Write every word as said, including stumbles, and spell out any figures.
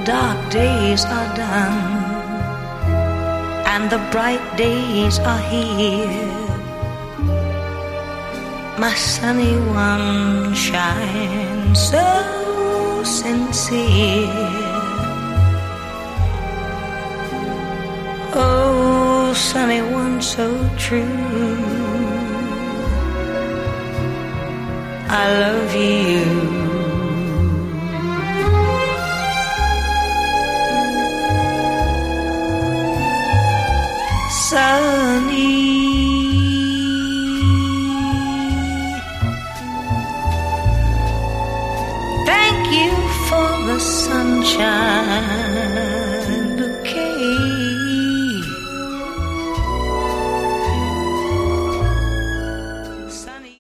dark days are done and the bright days are here, my sunny one shines so sincere. Oh, sunny one so true, I love you. Sunny